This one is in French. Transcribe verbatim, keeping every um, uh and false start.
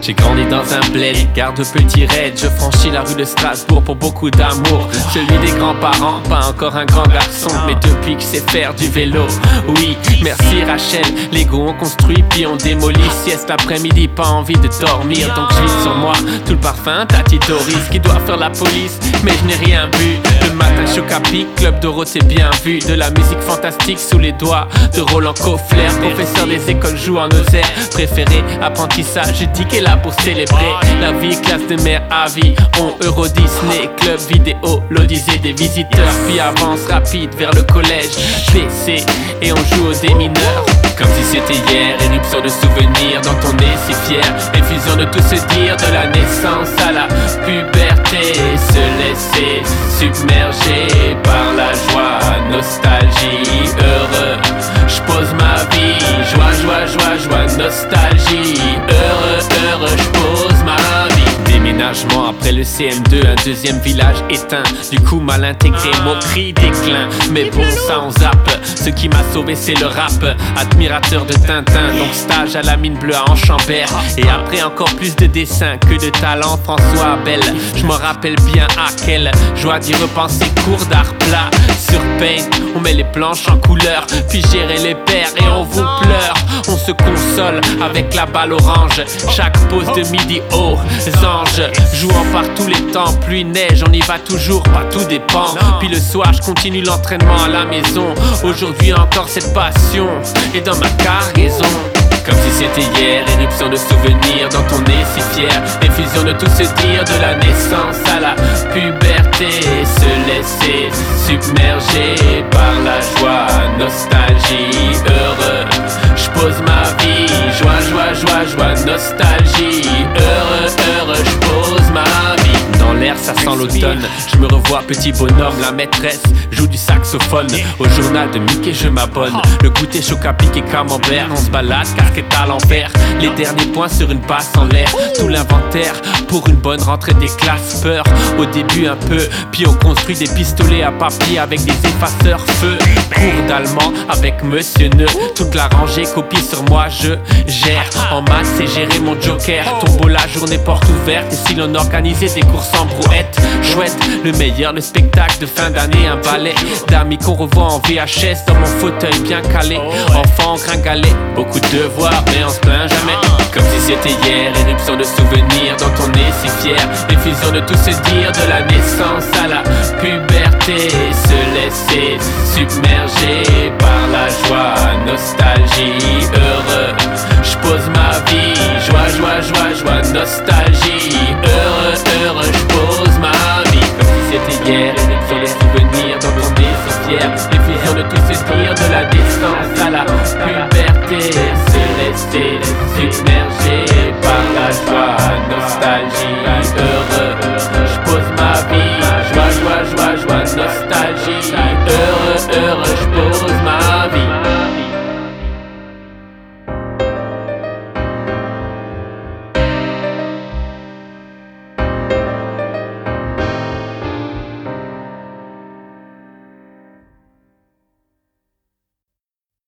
J'ai grandi dans un bled, garde petit raid. Je franchis la rue de Strasbourg pour beaucoup d'amour. Celui des grands-parents, pas encore un grand garçon, mais depuis que c'est faire du vélo. Oui, merci Rachel, Lego on construit puis on démolit. Sieste l'après-midi, pas envie de dormir, donc je vis sur moi tout le parfum Tati Doris qui doit faire la police, mais je n'ai rien vu. Le matin choc à pic, Club Dorothée bien vu. De la musique fantastique sous les doigts de Roland Coffler. Professeur des écoles joue en Auxerre. Préféré, apprentissage, je dis qu'elle a pour célébrer la vie, classe de mère à vie. On Euro Disney, club vidéo, l'odyssée des visiteurs. Puis avance rapide vers le collège, P C, et on joue aux démineurs. Comme si c'était hier, éruption de souvenirs dont on est si fier. Effusion de tout se dire, de la naissance à la puberté. Se laisser submerger par la joie, nostalgie, heureux. J'pose ma vie, joie, joie, joie, joie, nostalgie. Heureux, heureux, j'pose ma vie. Déménagement après le C M deux, un deuxième village éteint. Du coup mal intégré, moquerie, déclin. Mais bon ça on zappe, ce qui m'a sauvé c'est le rap. Admirateur de Tintin, donc stage à la mine bleue à Enchambert. Et après encore plus de dessins que de talent, François Abel. Je me rappelle bien à quelle joie d'y repenser, cours d'art plat. Sur Paint, on met les planches en couleur, puis gérer les paires et on vous pleure. On se console avec la balle orange, chaque pause de midi aux anges. Jouant par tous les temps, pluie, neige, on y va toujours, pas tout dépend. Puis le soir, je continue l'entraînement à la maison. Aujourd'hui encore cette passion est dans ma cargaison. Comme si c'était hier, éruption de souvenirs dont on est si fier. Effusion de tout se dire, de la naissance à la puberté. Se laisser submerger par la joie, nostalgie, heureux. J'pose ma vie, joie, joie, joie, joie, nostalgie. Heureux, heureux, j'pose ma vie. Dans l'air ça sent l'automne, je me revois petit bonhomme. La maîtresse joue du saxophone. Au journal de Mickey je m'abonne. Le goûter choc à pic et camembert. On se balade, casquette à l'envers. Les derniers points sur une passe en l'air. Tout l'inventaire pour une bonne rentrée des classes. Peur au début un peu, puis on construit des pistolets à papier avec des effaceurs feu. Cours d'allemand avec Monsieur Neu. Toute la rangée copie sur moi je gère. En maths c'est gérer mon joker. Tombeau la journée porte ouverte. Et si l'on organisait des courses en brouette, chouette, le meilleur, le spectacle de fin d'année. Un ballet d'amis qu'on revoit en V H S dans mon fauteuil bien calé. Enfant gringalé, beaucoup de devoirs mais on se plaint jamais. Comme si c'était hier, éruption de souvenirs dont on est si fier. Effusion de tout se dire, de la naissance à la puberté. Se laisser submerger par la joie, nostalgie, heureux.